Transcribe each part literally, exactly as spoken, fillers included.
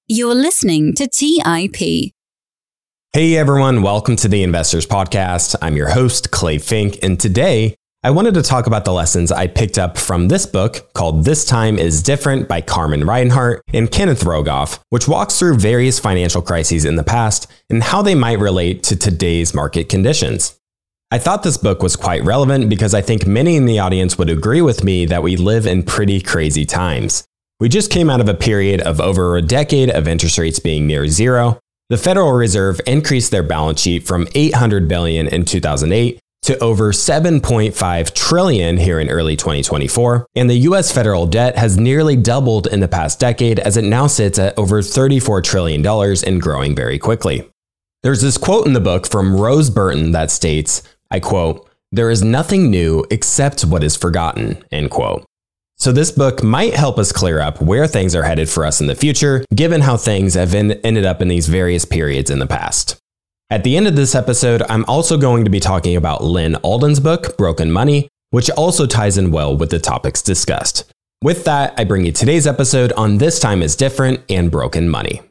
You're listening to T I P. Hey everyone, welcome to the Investors Podcast. I'm your host, Clay Fink, and today I wanted to talk about the lessons I picked up from this book called This Time is Different by Carmen Reinhart and Kenneth Rogoff, which walks through various financial crises in the past and how they might relate to today's market conditions. I thought this book was quite relevant because I think many in the audience would agree with me that we live in pretty crazy times. We just came out of a period of over a decade of interest rates being near zero. The Federal Reserve increased their balance sheet from eight hundred billion dollars in two thousand eight to over seven point five trillion dollars here in early twenty twenty-four, and the U S federal debt has nearly doubled in the past decade as it now sits at over thirty-four trillion dollars and growing very quickly. There's this quote in the book from Rose Burton that states, I quote, "There is nothing new except what is forgotten," end quote. So this book might help us clear up where things are headed for us in the future, given how things have en- ended up in these various periods in the past. At the end of this episode, I'm also going to be talking about Lyn Alden's book, Broken Money, which also ties in well with the topics discussed. With that, I bring you today's episode on This Time is Different and Broken Money.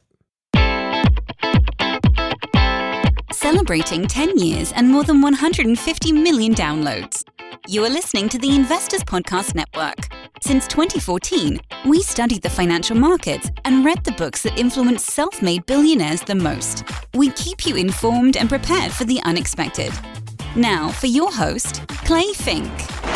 Celebrating ten years and more than one hundred fifty million downloads. You are listening to the Investors Podcast Network. Since twenty fourteen, we studied the financial markets and read the books that influence self-made billionaires the most. We keep you informed and prepared for the unexpected. Now, for your host, Clay Fink.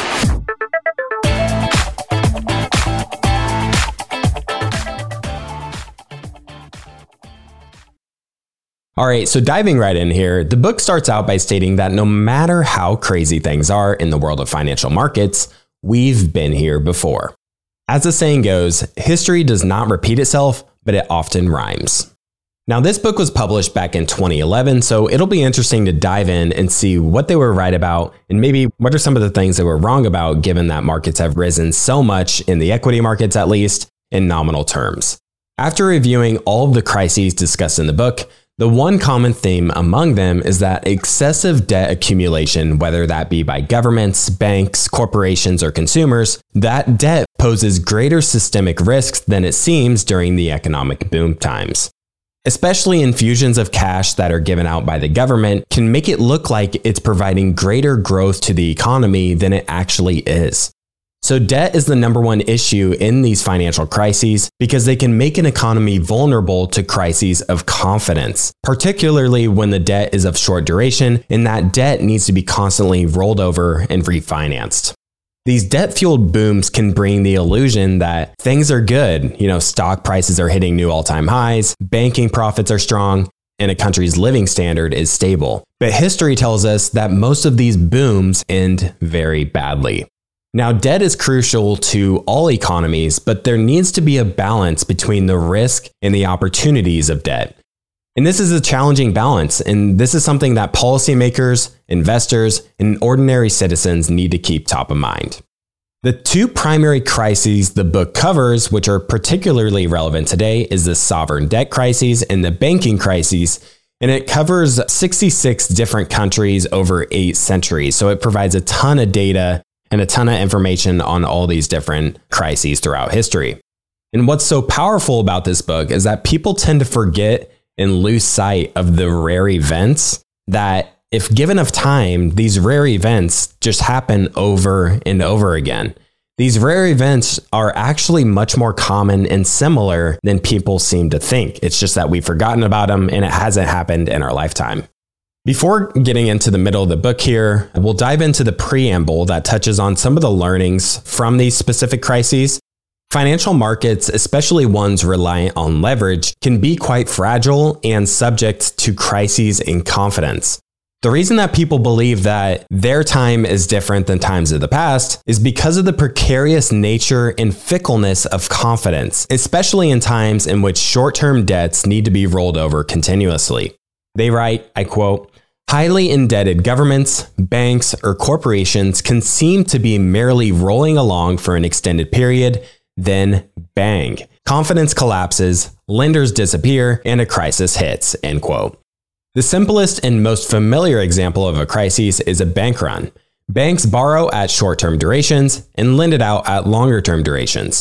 All right, so diving right in here, the book starts out by stating that no matter how crazy things are in the world of financial markets, we've been here before. As the saying goes, history does not repeat itself, but it often rhymes. Now, this book was published back in twenty eleven, so it'll be interesting to dive in and see what they were right about and maybe what are some of the things they were wrong about, given that markets have risen so much in the equity markets, at least in nominal terms. After reviewing all of the crises discussed in the book, the one common theme among them is that excessive debt accumulation, whether that be by governments, banks, corporations, or consumers, that debt poses greater systemic risks than it seems during the economic boom times. Especially infusions of cash that are given out by the government can make it look like it's providing greater growth to the economy than it actually is. So debt is the number one issue in these financial crises because they can make an economy vulnerable to crises of confidence, particularly when the debt is of short duration and that debt needs to be constantly rolled over and refinanced. These debt-fueled booms can bring the illusion that things are good, you know, stock prices are hitting new all-time highs, banking profits are strong, and a country's living standard is stable. But history tells us that most of these booms end very badly. Now, debt is crucial to all economies, but there needs to be a balance between the risk and the opportunities of debt. And this is a challenging balance, and this is something that policymakers, investors, and ordinary citizens need to keep top of mind. The two primary crises the book covers, which are particularly relevant today, is the sovereign debt crises and the banking crises, and it covers sixty-six different countries over eight centuries, so it provides a ton of data and a ton of information on all these different crises throughout history. And what's so powerful about this book is that people tend to forget and lose sight of the rare events that, if given enough time, these rare events just happen over and over again. These rare events are actually much more common and similar than people seem to think. It's just that we've forgotten about them and it hasn't happened in our lifetime. Before getting into the middle of the book here, we'll dive into the preamble that touches on some of the learnings from these specific crises. Financial markets, especially ones reliant on leverage, can be quite fragile and subject to crises in confidence. The reason that people believe that their time is different than times of the past is because of the precarious nature and fickleness of confidence, especially in times in which short-term debts need to be rolled over continuously. They write, I quote, "Highly indebted governments, banks, or corporations can seem to be merely rolling along for an extended period, then bang, confidence collapses, lenders disappear, and a crisis hits," end quote. The simplest and most familiar example of a crisis is a bank run. Banks borrow at short-term durations and lend it out at longer-term durations.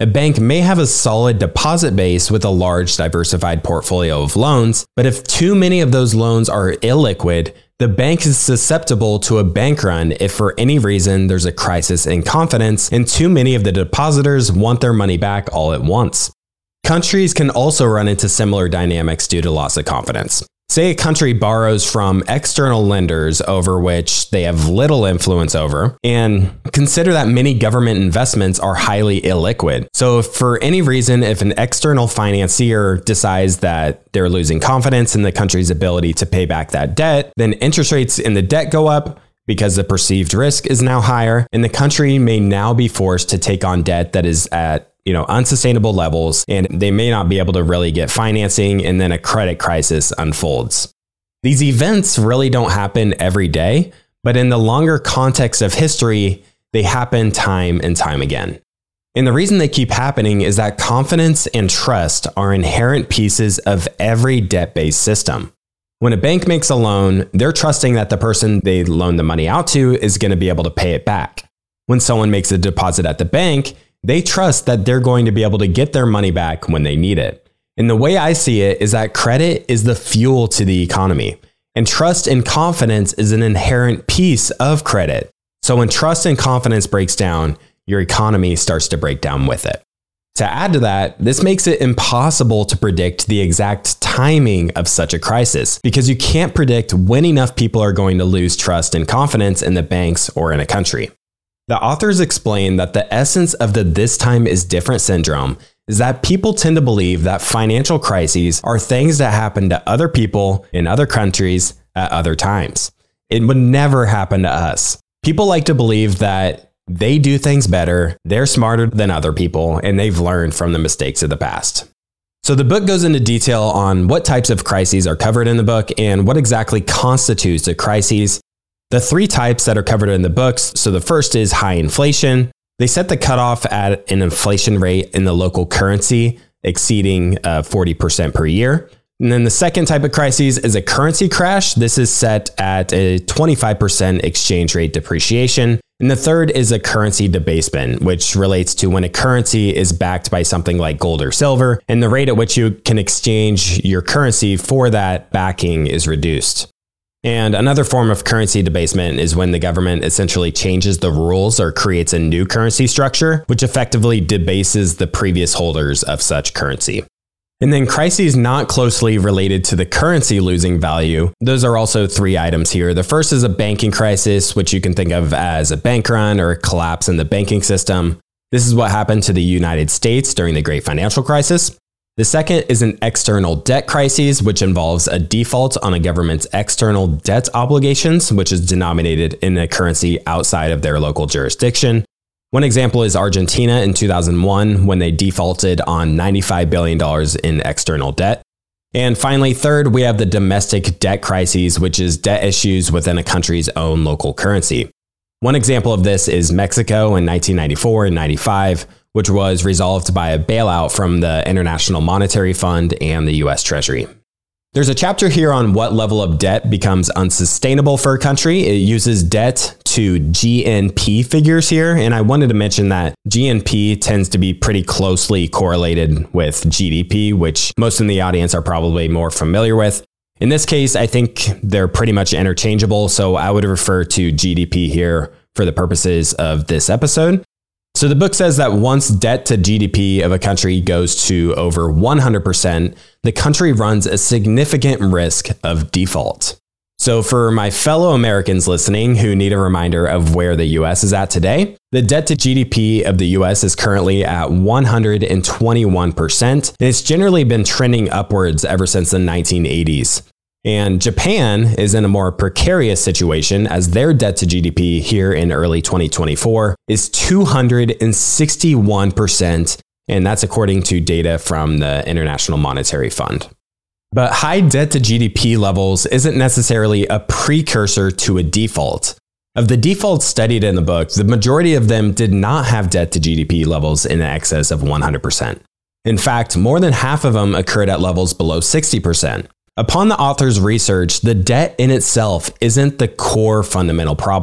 A bank may have a solid deposit base with a large diversified portfolio of loans, but if too many of those loans are illiquid, the bank is susceptible to a bank run if for any reason there's a crisis in confidence and too many of the depositors want their money back all at once. Countries can also run into similar dynamics due to loss of confidence. Say a country borrows from external lenders over which they have little influence over, and consider that many government investments are highly illiquid. So if for any reason, if an external financier decides that they're losing confidence in the country's ability to pay back that debt, then interest rates in the debt go up because the perceived risk is now higher, and the country may now be forced to take on debt that is at you know, unsustainable levels, and they may not be able to really get financing, and then a credit crisis unfolds. These events really don't happen every day, but in the longer context of history, they happen time and time again. And the reason they keep happening is that confidence and trust are inherent pieces of every debt-based system. When a bank makes a loan, they're trusting that the person they loan the money out to is going to be able to pay it back. When someone makes a deposit at the bank, they trust that they're going to be able to get their money back when they need it. And the way I see it is that credit is the fuel to the economy, and trust and confidence is an inherent piece of credit. So when trust and confidence breaks down, your economy starts to break down with it. To add to that, this makes it impossible to predict the exact timing of such a crisis, because you can't predict when enough people are going to lose trust and confidence in the banks or in a country. The authors explain that the essence of the "this time is different" syndrome is that people tend to believe that financial crises are things that happen to other people in other countries at other times. It would never happen to us. People like to believe that they do things better, they're smarter than other people, and they've learned from the mistakes of the past. So the book goes into detail on what types of crises are covered in the book and what exactly constitutes a crisis. The three types that are covered in the books. So the first is high inflation. They set the cutoff at an inflation rate in the local currency exceeding uh, forty percent per year. And then the second type of crisis is a currency crash. This is set at a twenty-five percent exchange rate depreciation. And the third is a currency debasement, which relates to when a currency is backed by something like gold or silver, and the rate at which you can exchange your currency for that backing is reduced. And another form of currency debasement is when the government essentially changes the rules or creates a new currency structure, which effectively debases the previous holders of such currency. And then crises not closely related to the currency losing value. Those are also three items here. The first is a banking crisis, which you can think of as a bank run or a collapse in the banking system. This is what happened to the United States during the Great Financial Crisis. The second is an external debt crisis, which involves a default on a government's external debt obligations, which is denominated in a currency outside of their local jurisdiction. One example is Argentina in two thousand one, when they defaulted on ninety-five billion dollars in external debt. And finally, third, we have the domestic debt crises, which is debt issues within a country's own local currency. One example of this is Mexico in nineteen ninety-four and ninety-five, which was resolved by a bailout from the International Monetary Fund and the U S Treasury. There's a chapter here on what level of debt becomes unsustainable for a country. It uses debt to G N P figures here, and I wanted to mention that G N P tends to be pretty closely correlated with G D P, which most in the audience are probably more familiar with. In this case, I think they're pretty much interchangeable, so I would refer to G D P here for the purposes of this episode. So the book says that once debt to G D P of a country goes to over one hundred percent, the country runs a significant risk of default. So for my fellow Americans listening who need a reminder of where the U S is at today, the debt to G D P of the U S is currently at one hundred twenty-one percent, and it's generally been trending upwards ever since the nineteen eighties. And Japan is in a more precarious situation as their debt to G D P here in early twenty twenty-four is two hundred sixty-one percent, and that's according to data from the International Monetary Fund. But high debt to G D P levels isn't necessarily a precursor to a default. Of the defaults studied in the book, the majority of them did not have debt to G D P levels in excess of one hundred percent. In fact, more than half of them occurred at levels below sixty percent. Upon the author's research, the debt in itself isn't the core fundamental problem.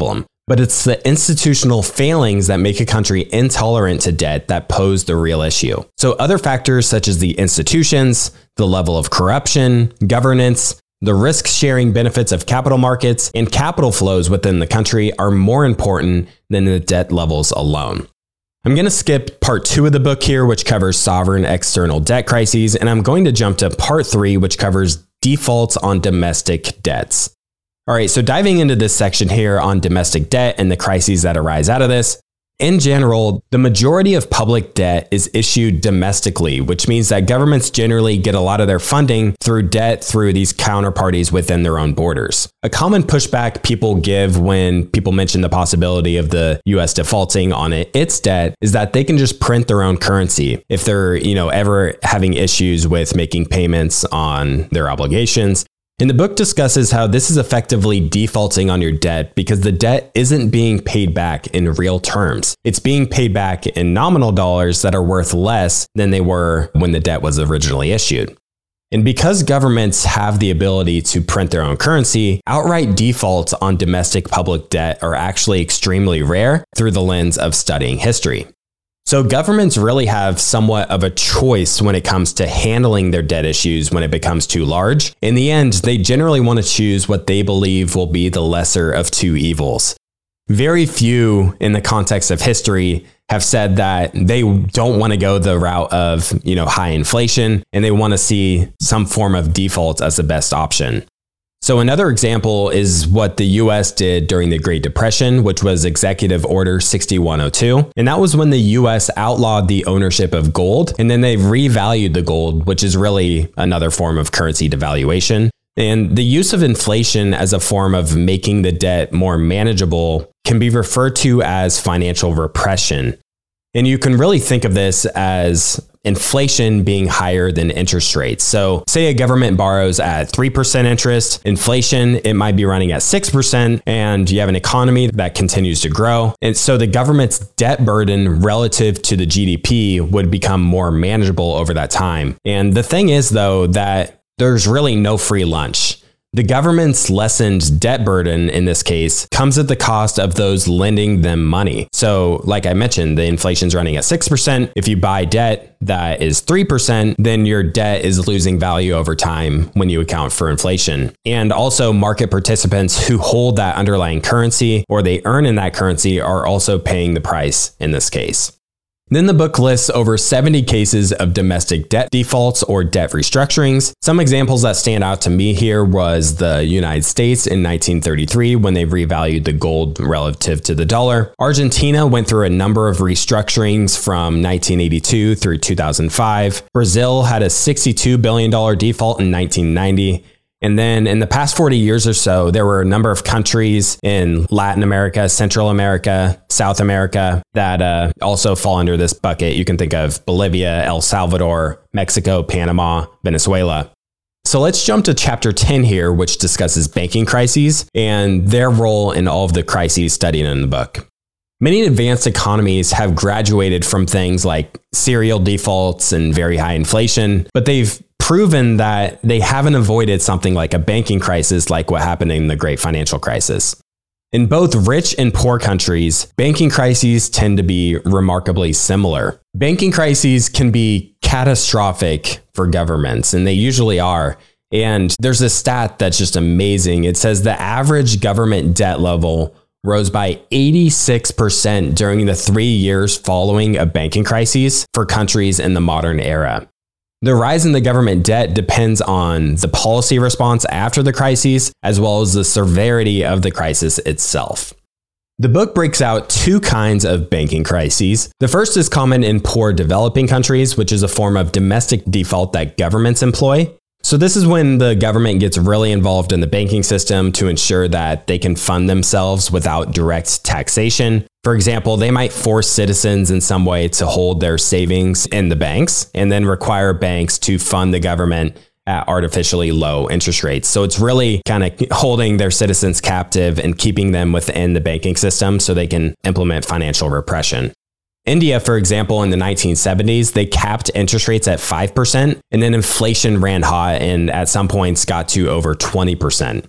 but it's the institutional failings that make a country intolerant to debt that pose the real issue. So other factors such as the institutions, the level of corruption, governance, the risk-sharing benefits of capital markets, and capital flows within the country are more important than the debt levels alone. I'm going to skip part two of the book here, which covers sovereign external debt crises, and I'm going to jump to part three, which covers defaults on domestic debts. All right, so diving into this section here on domestic debt and the crises that arise out of this. In general, the majority of public debt is issued domestically, which means that governments generally get a lot of their funding through debt through these counterparties within their own borders. A common pushback people give when people mention the possibility of the U S defaulting on it, its debt is that they can just print their own currency if they're, you know, ever having issues with making payments on their obligations. And the book discusses how this is effectively defaulting on your debt because the debt isn't being paid back in real terms. It's being paid back in nominal dollars that are worth less than they were when the debt was originally issued. And because governments have the ability to print their own currency, outright defaults on domestic public debt are actually extremely rare through the lens of studying history. So governments really have somewhat of a choice when it comes to handling their debt issues when it becomes too large. In the end, they generally want to choose what they believe will be the lesser of two evils. Very few in the context of history have said that they don't want to go the route of, you know, high inflation and they want to see some form of default as the best option. So another example is what the U S did during the Great Depression, which was Executive Order sixty-one oh two. And that was when the U S outlawed the ownership of gold, and then they revalued the gold, which is really another form of currency devaluation. And the use of inflation as a form of making the debt more manageable can be referred to as financial repression. And you can really think of this as inflation being higher than interest rates. So say a government borrows at three percent interest, inflation, it might be running at six percent, and you have an economy that continues to grow. And so the government's debt burden relative to the G D P would become more manageable over that time. And the thing is, though, that there's really no free lunch. The government's lessened debt burden in this case comes at the cost of those lending them money. So like I mentioned, the inflation's running at six percent. If you buy debt that is three percent, then your debt is losing value over time when you account for inflation. And also market participants who hold that underlying currency or they earn in that currency are also paying the price in this case. Then the book lists over seventy cases of domestic debt defaults or debt restructurings. Some examples that stand out to me here was the United States in nineteen thirty-three when they revalued the gold relative to the dollar. Argentina went through a number of restructurings from nineteen eighty-two through two thousand five. Brazil had a sixty-two billion dollars default in nineteen ninety. And then in the past forty years or so, there were a number of countries in Latin America, Central America, South America that uh, also fall under this bucket. You can think of Bolivia, El Salvador, Mexico, Panama, Venezuela. So let's jump to chapter ten here, which discusses banking crises and their role in all of the crises studied in the book. Many advanced economies have graduated from things like serial defaults and very high inflation, but they've proven that they haven't avoided something like a banking crisis like what happened in the Great Financial Crisis. In both rich and poor countries, banking crises tend to be remarkably similar. Banking crises can be catastrophic for governments, and they usually are. And there's a stat that's just amazing. It says the average government debt level rose by eighty-six percent during the three years following a banking crisis for countries in the modern era. The rise in the government debt depends on the policy response after the crises, as well as the severity of the crisis itself. The book breaks out two kinds of banking crises. The first is common in poor developing countries, which is a form of domestic default that governments employ. So this is when the government gets really involved in the banking system to ensure that they can fund themselves without direct taxation. For example, they might force citizens in some way to hold their savings in the banks and then require banks to fund the government at artificially low interest rates. So it's really kind of holding their citizens captive and keeping them within the banking system so they can implement financial repression. India, for example, in the nineteen seventies, they capped interest rates at five percent, and then inflation ran hot and at some points got to over twenty percent.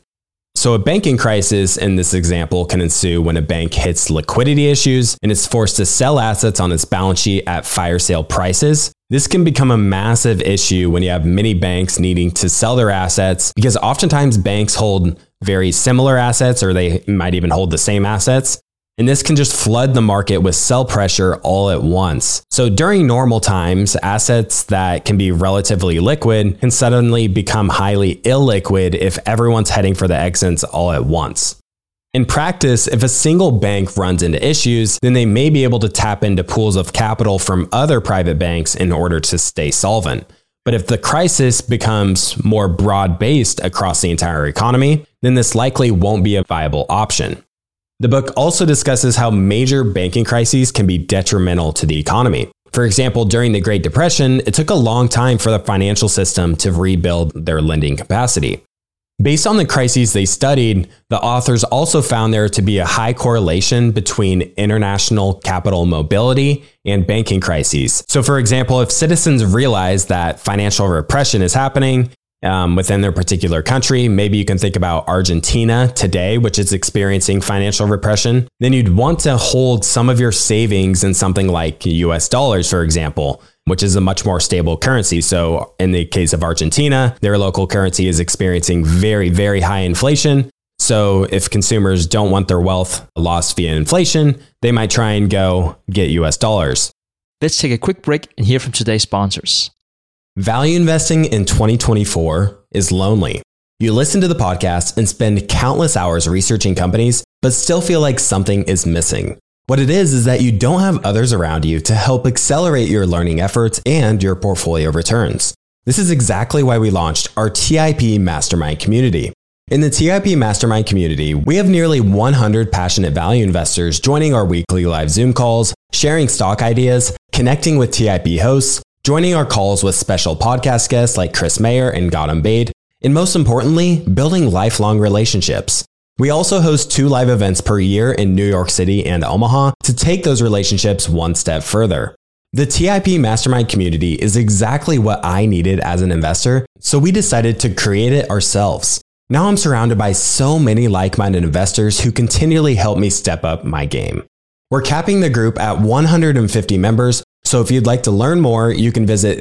So a banking crisis in this example can ensue when a bank hits liquidity issues and is forced to sell assets on its balance sheet at fire sale prices. This can become a massive issue when you have many banks needing to sell their assets, because oftentimes banks hold very similar assets, or they might even hold the same assets. And this can just flood the market with sell pressure all at once. So during normal times, assets that can be relatively liquid can suddenly become highly illiquid if everyone's heading for the exits all at once. In practice, if a single bank runs into issues, then they may be able to tap into pools of capital from other private banks in order to stay solvent. But if the crisis becomes more broad-based across the entire economy, then this likely won't be a viable option. The book also discusses how major banking crises can be detrimental to the economy. For example, during the Great Depression, it took a long time for the financial system to rebuild their lending capacity. Based on the crises they studied, the authors also found there to be a high correlation between international capital mobility and banking crises. So for example, if citizens realize that financial repression is happening um, within their particular country, maybe you can think about Argentina today, which is experiencing financial repression, then you'd want to hold some of your savings in something like U S dollars, for example, which is a much more stable currency. So in the case of Argentina, their local currency is experiencing very, very high inflation. So if consumers don't want their wealth lost via inflation, they might try and go get U S dollars. Let's take a quick break and hear from today's sponsors. Value investing in twenty twenty-four is lonely. You listen to the podcast and spend countless hours researching companies, but still feel like something is missing. What it is is that you don't have others around you to help accelerate your learning efforts and your portfolio returns. This is exactly why we launched our T I P Mastermind community. In the T I P Mastermind community, we have nearly one hundred passionate value investors joining our weekly live Zoom calls, sharing stock ideas, connecting with T I P hosts, joining our calls with special podcast guests like Chris Mayer and Gautam Baid, and most importantly, building lifelong relationships. We also host two live events per year in New York City and Omaha to take those relationships one step further. The T I P Mastermind community is exactly what I needed as an investor, so we decided to create it ourselves. Now I'm surrounded by so many like-minded investors who continually help me step up my game. We're capping the group at one hundred fifty members, so if you'd like to learn more, you can visit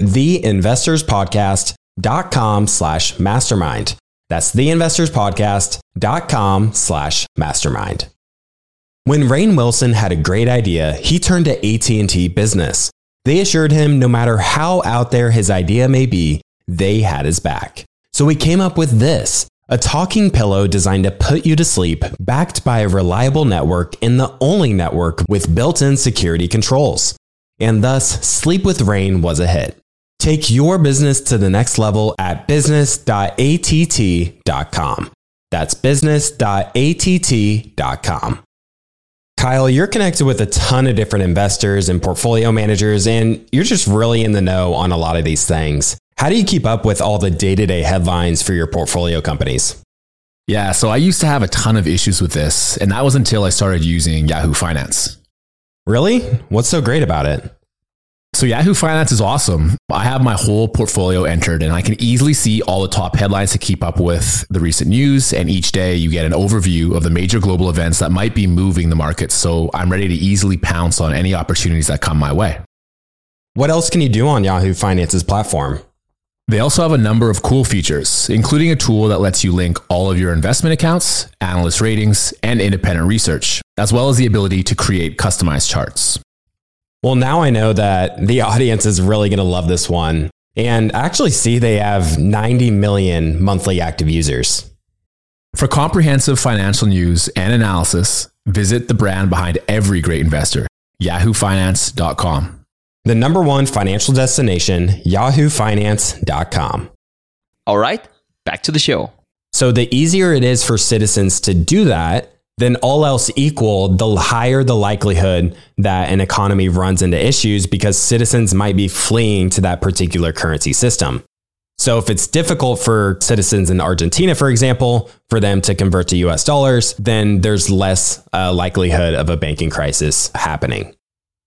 theinvestorspodcast.com slash mastermind. That's theinvestorspodcast.com slash mastermind. When Rainn Wilson had a great idea, he turned to A T and T Business. They assured him no matter how out there his idea may be, they had his back. So we came up with this, a talking pillow designed to put you to sleep, backed by a reliable network and the only network with built-in security controls. And thus, Sleep with Rainn was a hit. Take your business to the next level at business dot A T T dot com. That's business dot A T T dot com. Kyle, you're connected with a ton of different investors and portfolio managers, and you're just really in the know on a lot of these things. How do you keep up with all the day-to-day headlines for your portfolio companies? Yeah, so I used to have a ton of issues with this, and that was until I started using Yahoo Finance. Really? What's so great about it? So Yahoo Finance is awesome. I have my whole portfolio entered and I can easily see all the top headlines to keep up with the recent news. And each day you get an overview of the major global events that might be moving the market. So I'm ready to easily pounce on any opportunities that come my way. What else can you do on Yahoo Finance's platform? They also have a number of cool features, including a tool that lets you link all of your investment accounts, analyst ratings, and independent research, as well as the ability to create customized charts. Well, now I know that the audience is really going to love this one, and actually see they have ninety million monthly active users. For comprehensive financial news and analysis, visit the brand behind every great investor, yahoo finance dot com. The number one financial destination, yahoo finance dot com. All right, back to the show. So the easier it is for citizens to do that, then all else equal, the higher the likelihood that an economy runs into issues because citizens might be fleeing to that particular currency system. So if it's difficult for citizens in Argentina, for example, for them to convert to U S dollars, then there's less uh, likelihood of a banking crisis happening.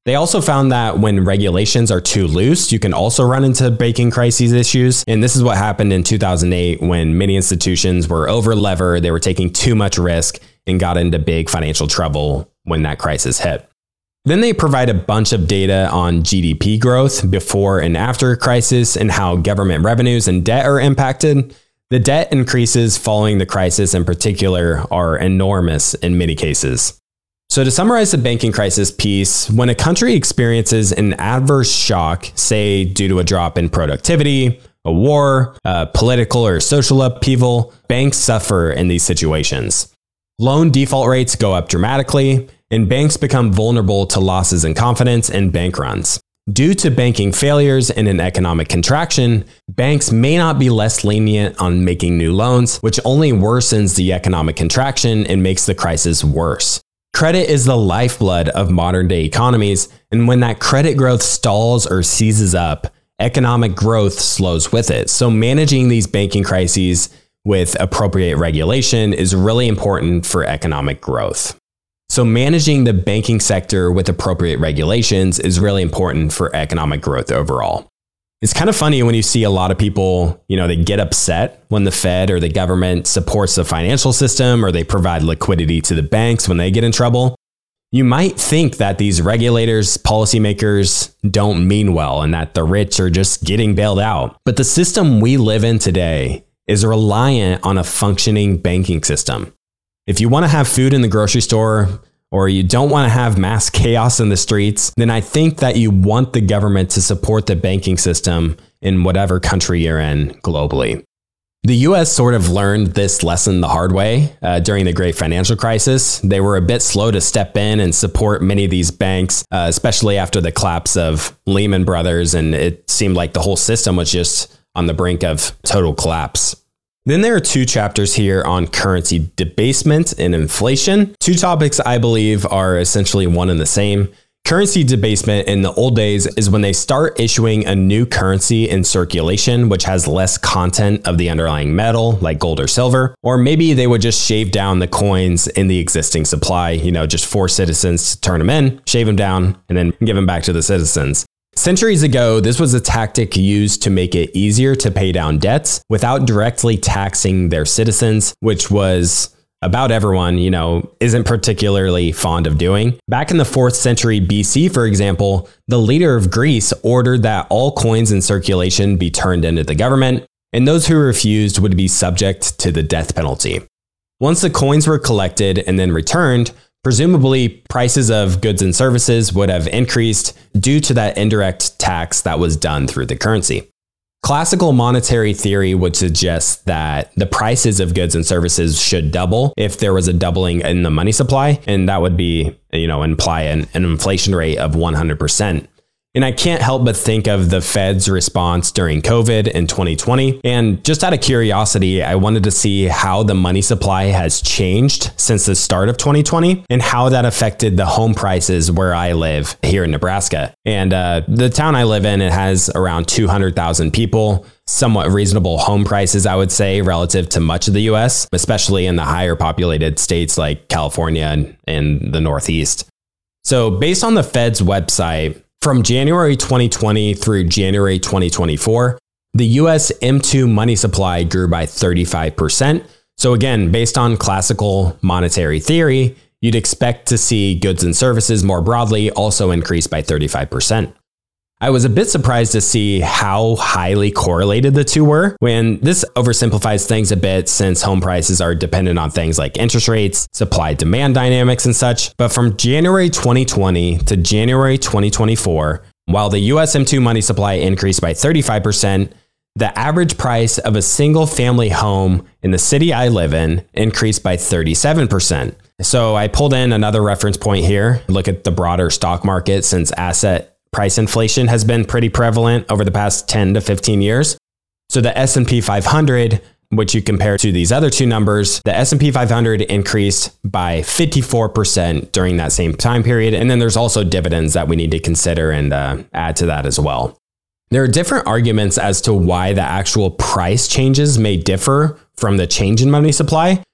They also found that when regulations are too loose, you can also run into banking crises issues. And this is what happened in two thousand eight when many institutions were over-levered, they were taking too much risk and got into big financial trouble when that crisis hit. Then they provide a bunch of data on G D P growth before and after a crisis and how government revenues and debt are impacted. The debt increases following the crisis in particular are enormous in many cases. So to summarize the banking crisis piece, when a country experiences an adverse shock, say due to a drop in productivity, a war, a political or social upheaval, banks suffer in these situations. Loan default rates go up dramatically, and banks become vulnerable to losses in confidence and bank runs. Due to banking failures and an economic contraction, banks may not be less lenient on making new loans, which only worsens the economic contraction and makes the crisis worse. Credit is the lifeblood of modern day economies, and when that credit growth stalls or seizes up, economic growth slows with it. So managing these banking crises with appropriate regulation is really important for economic growth. So managing the banking sector with appropriate regulations is really important for economic growth overall. It's kind of funny when you see a lot of people, you know, they get upset when the Fed or the government supports the financial system or they provide liquidity to the banks when they get in trouble. You might think that these regulators, policymakers don't mean well and that the rich are just getting bailed out. But the system we live in today is reliant on a functioning banking system. If you want to have food in the grocery store, or you don't want to have mass chaos in the streets, then I think that you want the government to support the banking system in whatever country you're in globally. The U S sort of learned this lesson the hard way uh, during the great financial crisis. They were a bit slow to step in and support many of these banks, uh, especially after the collapse of Lehman Brothers, and it seemed like the whole system was just on the brink of total collapse. Then there are two chapters here on currency debasement and inflation. Two topics I believe are essentially one and the same. Currency debasement in the old days is when they start issuing a new currency in circulation, which has less content of the underlying metal, like gold or silver. Or maybe they would just shave down the coins in the existing supply, you know, just force citizens to turn them in, shave them down, and then give them back to the citizens. Centuries ago, this was a tactic used to make it easier to pay down debts without directly taxing their citizens, which was about everyone, you know, isn't particularly fond of doing. Back in the fourth century B C, for example, the leader of Greece ordered that all coins in circulation be turned into the government, and those who refused would be subject to the death penalty. Once the coins were collected and then returned, presumably, prices of goods and services would have increased due to that indirect tax that was done through the currency. Classical monetary theory would suggest that the prices of goods and services should double if there was a doubling in the money supply, and that would be, you know, imply an, an inflation rate of one hundred percent. And I can't help but think of the Fed's response during COVID in twenty twenty. And just out of curiosity, I wanted to see how the money supply has changed since the start of twenty twenty and how that affected the home prices where I live here in Nebraska. And uh, the town I live in, it has around two hundred thousand people, somewhat reasonable home prices, I would say, relative to much of the U S, especially in the higher populated states like California and, and the Northeast. So based on the Fed's website, from January twenty twenty through January twenty twenty-four, the U S M two money supply grew by thirty-five percent. So again, based on classical monetary theory, you'd expect to see goods and services more broadly also increase by thirty-five percent. I was a bit surprised to see how highly correlated the two were, when this oversimplifies things a bit since home prices are dependent on things like interest rates, supply-demand dynamics and such. But from January twenty twenty to January twenty twenty-four, while the U S M two money supply increased by thirty-five percent, the average price of a single family home in the city I live in increased by thirty-seven percent. So I pulled in another reference point here, look at the broader stock market since asset price inflation has been pretty prevalent over the past ten to fifteen years. So the S and P five hundred, which you compare to these other two numbers, the S and P five hundred increased by fifty-four percent during that same time period. And then there's also dividends that we need to consider and uh, add to that as well. There are different arguments as to why the actual price changes may differ from the change in money supply.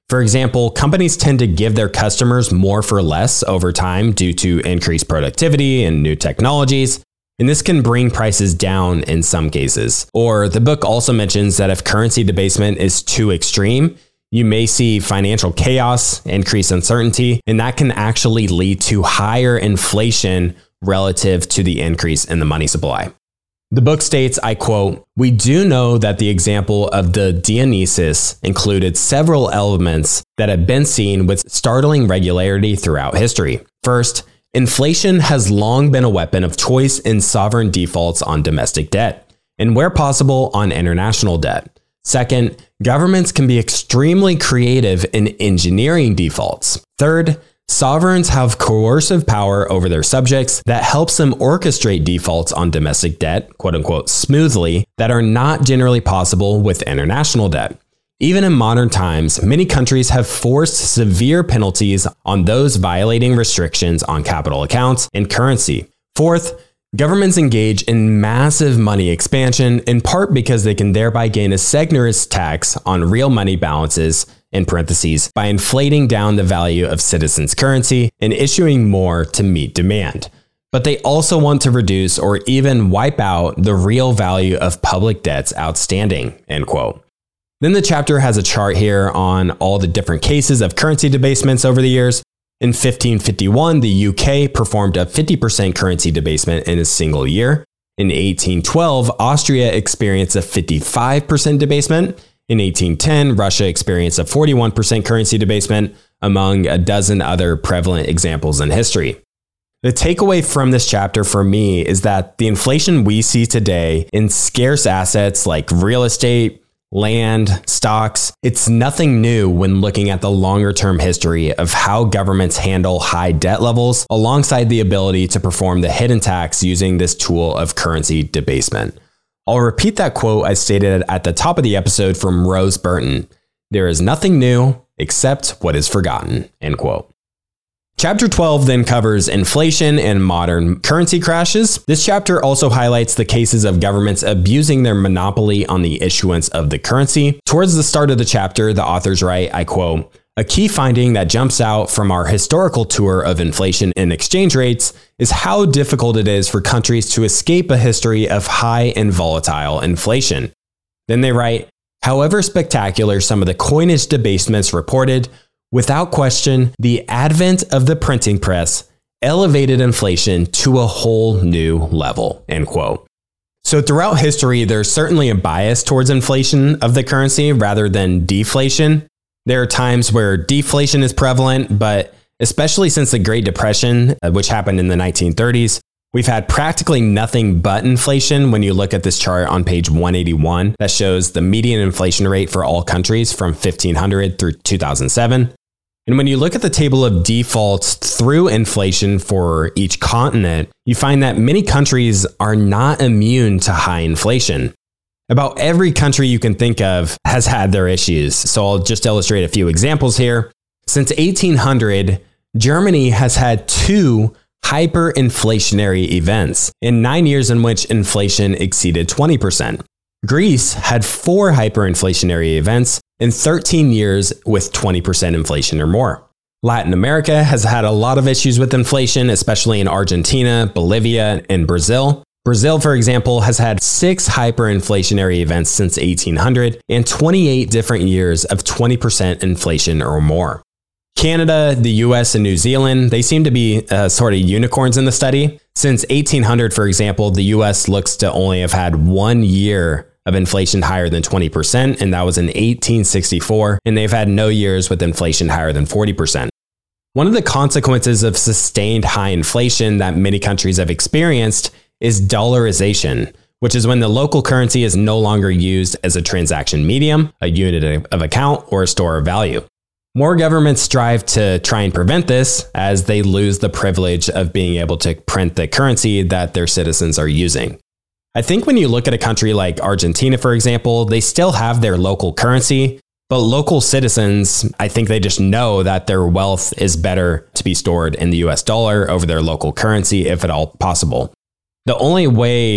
For example, companies tend to give their customers more for less over time due to increased productivity and new technologies, and this can bring prices down in some cases. Or the book also mentions that if currency debasement is too extreme, you may see financial chaos, increased uncertainty, and that can actually lead to higher inflation relative to the increase in the money supply. The book states, I quote, "We do know that the example of the Dionysus included several elements that have been seen with startling regularity throughout history. First, inflation has long been a weapon of choice in sovereign defaults on domestic debt, and where possible on international debt. Second, governments can be extremely creative in engineering defaults. Third, sovereigns have coercive power over their subjects that helps them orchestrate defaults on domestic debt, quote unquote, smoothly, that are not generally possible with international debt. Even in modern times, many countries have forced severe penalties on those violating restrictions on capital accounts and currency. Fourth, governments engage in massive money expansion, in part because they can thereby gain a seigniorage tax on real money balances, in parentheses, by inflating down the value of citizens' currency and issuing more to meet demand. But they also want to reduce or even wipe out the real value of public debts outstanding," end quote. Then the chapter has a chart here on all the different cases of currency debasements over the years. In fifteen fifty-one, the U K performed a fifty percent currency debasement in a single year. In eighteen twelve, Austria experienced a fifty-five percent debasement. In eighteen ten, Russia experienced a forty-one percent currency debasement, among a dozen other prevalent examples in history. The takeaway from this chapter for me is that the inflation we see today in scarce assets like real estate, land, stocks, it's nothing new when looking at the longer term history of how governments handle high debt levels alongside the ability to perform the hidden tax using this tool of currency debasement. I'll repeat that quote I stated at the top of the episode from Rose Burton. "There is nothing new except what is forgotten," end quote. Chapter twelve then covers inflation and modern currency crashes. This chapter also highlights the cases of governments abusing their monopoly on the issuance of the currency. Towards the start of the chapter, the authors write, I quote, "A key finding that jumps out from our historical tour of inflation and exchange rates is how difficult it is for countries to escape a history of high and volatile inflation." Then they write, "However spectacular some of the coinage debasements reported, without question, the advent of the printing press elevated inflation to a whole new level," end quote. So throughout history, there's certainly a bias towards inflation of the currency rather than deflation. There are times where deflation is prevalent, but especially since the Great Depression, which happened in the nineteen thirties, we've had practically nothing but inflation when you look at this chart on page one eighty-one that shows the median inflation rate for all countries from fifteen hundred through two thousand seven. And when you look at the table of defaults through inflation for each continent, you find that many countries are not immune to high inflation. About every country you can think of has had their issues. So I'll just illustrate a few examples here. Since eighteen hundred, Germany has had two hyperinflationary events in nine years in which inflation exceeded twenty percent. Greece had four hyperinflationary events in thirteen years with twenty percent inflation or more. Latin America has had a lot of issues with inflation, especially in Argentina, Bolivia, and Brazil. Brazil, for example, has had six hyperinflationary events since eighteen hundred and twenty-eight different years of twenty percent inflation or more. Canada, the U S, and New Zealand, they seem to be uh, sort of unicorns in the study. Since eighteen hundred, for example, the U S looks to only have had one year of inflation higher than twenty percent, and that was in eighteen sixty-four, and they've had no years with inflation higher than forty percent. One of the consequences of sustained high inflation that many countries have experienced is dollarization, which is when the local currency is no longer used as a transaction medium, a unit of account, or a store of value. More governments strive to try and prevent this as they lose the privilege of being able to print the currency that their citizens are using. I think when you look at a country like Argentina, for example, they still have their local currency, but local citizens, I think they just know that their wealth is better to be stored in the U S dollar over their local currency, if at all possible. The only way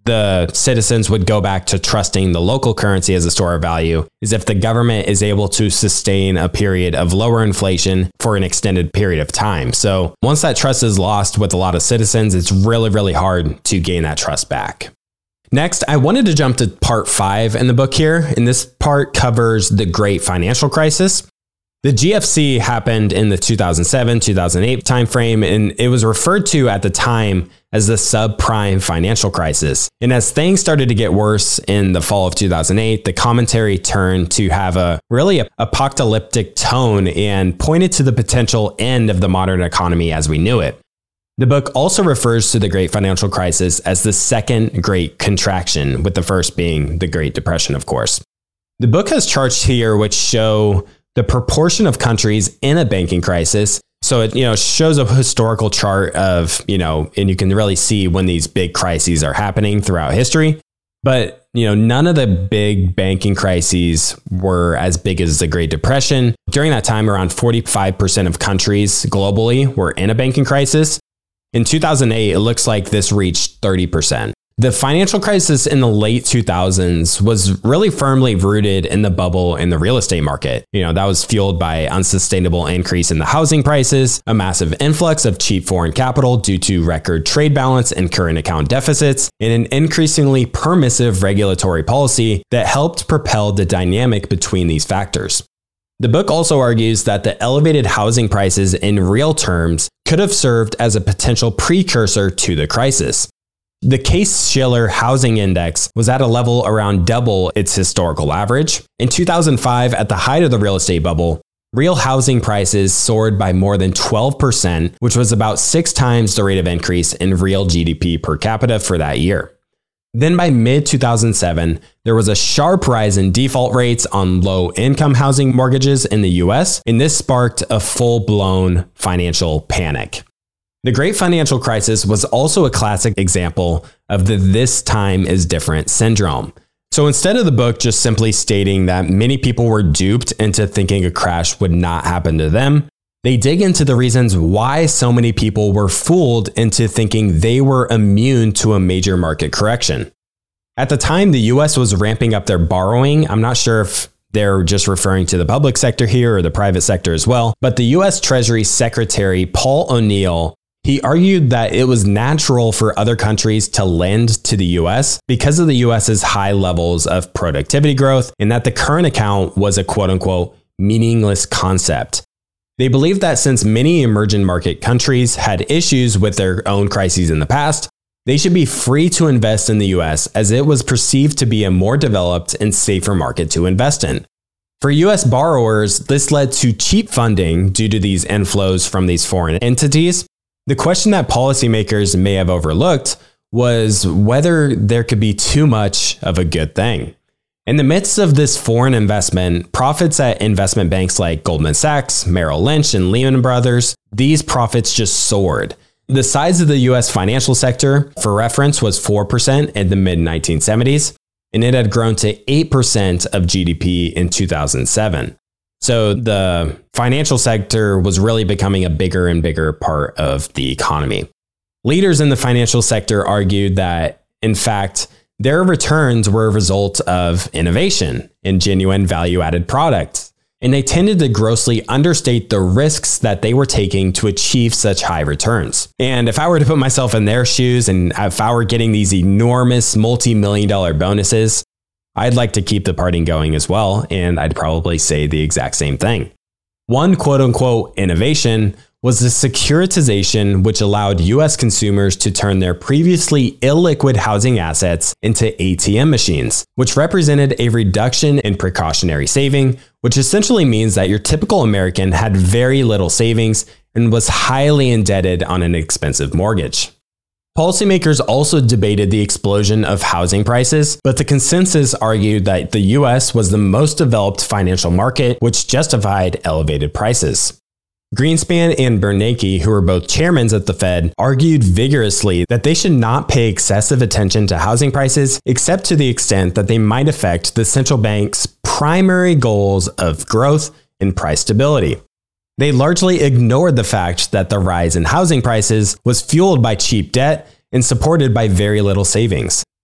the citizens would go back to trusting the local currency as a store of value is if the government is able to sustain a period of lower inflation for an extended period of time. So once that trust is lost with a lot of citizens, it's really, really hard to gain that trust back. Next, I wanted to jump to part five in the book here, and this part covers the Great Financial Crisis. The G F C happened in the two thousand seven, two thousand eight timeframe, and it was referred to at the time as the subprime financial crisis. And as things started to get worse in the fall of two thousand eight, the commentary turned to have a really apocalyptic tone and pointed to the potential end of the modern economy as we knew it. The book also refers to the Great Financial Crisis as the second Great Contraction, with the first being the Great Depression, of course. The book has charts here which show the proportion of countries in a banking crisis. So it, you know, shows a historical chart of, you know, and you can really see when these big crises are happening throughout history. But, you know, none of the big banking crises were as big as the Great Depression. During that time, around forty-five percent of countries globally were in a banking crisis. In two thousand eight, it looks like this reached thirty percent. The financial crisis in the late two thousands was really firmly rooted in the bubble in the real estate market. You know, that was fueled by unsustainable increase in the housing prices, a massive influx of cheap foreign capital due to record trade balance and current account deficits, and an increasingly permissive regulatory policy that helped propel the dynamic between these factors. The book also argues that the elevated housing prices in real terms could have served as a potential precursor to the crisis. The Case-Shiller Housing Index was at a level around double its historical average. In two thousand five, at the height of the real estate bubble, real housing prices soared by more than twelve percent, which was about six times the rate of increase in real G D P per capita for that year. Then by mid two thousand seven, there was a sharp rise in default rates on low-income housing mortgages in the U S, and this sparked a full-blown financial panic. The Great Financial Crisis was also a classic example of the "this time is different" syndrome. So instead of the book just simply stating that many people were duped into thinking a crash would not happen to them, they dig into the reasons why so many people were fooled into thinking they were immune to a major market correction. At the time, the U S was ramping up their borrowing. I'm not sure if they're just referring to the public sector here or the private sector as well, but the U S Treasury Secretary Paul O'Neill, he argued that it was natural for other countries to lend to the U S because of the US's high levels of productivity growth, and that the current account was a quote-unquote meaningless concept. They believed that since many emerging market countries had issues with their own crises in the past, they should be free to invest in the U S as it was perceived to be a more developed and safer market to invest in. For U S borrowers, this led to cheap funding due to these inflows from these foreign entities. The question that policymakers may have overlooked was whether there could be too much of a good thing. In the midst of this foreign investment, profits at investment banks like Goldman Sachs, Merrill Lynch, and Lehman Brothers, these profits just soared. The size of the U S financial sector, for reference, was four percent in the mid nineteen seventies, and it had grown to eight percent of G D P in two thousand seven. So the financial sector was really becoming a bigger and bigger part of the economy. Leaders in the financial sector argued that, in fact, their returns were a result of innovation and genuine value-added products, and they tended to grossly understate the risks that they were taking to achieve such high returns. And if I were to put myself in their shoes, and if I were getting these enormous multi-million dollar bonuses, I'd like to keep the party going as well, and I'd probably say the exact same thing. One quote-unquote innovation was the securitization, which allowed U S consumers to turn their previously illiquid housing assets into A T M machines, which represented a reduction in precautionary saving, which essentially means that your typical American had very little savings and was highly indebted on an expensive mortgage. Policymakers also debated the explosion of housing prices, but the consensus argued that the U S was the most developed financial market, which justified elevated prices. Greenspan and Bernanke, who were both chairmen at the Fed, argued vigorously that they should not pay excessive attention to housing prices, except to the extent that they might affect the central bank's primary goals of growth and price stability. They largely ignored the fact that the rise in housing prices was fueled by cheap debt and supported by very little savings.